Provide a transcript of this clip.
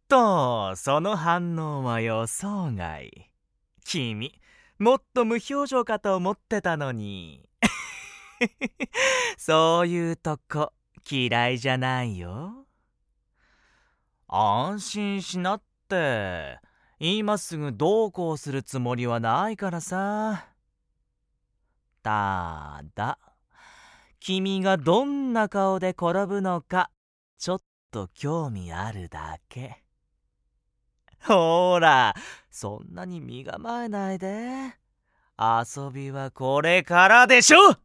その反応は予想外。君、もっと無表情かと思ってたのに。そういうとこ嫌いじゃないよ。安心しなって。今すぐどうこうするつもりはないからさ。ただ、君がどんな顔で転ぶのかちょっと興味あるだけ。ほら、そんなに身構えないで。遊びはこれからでしょ。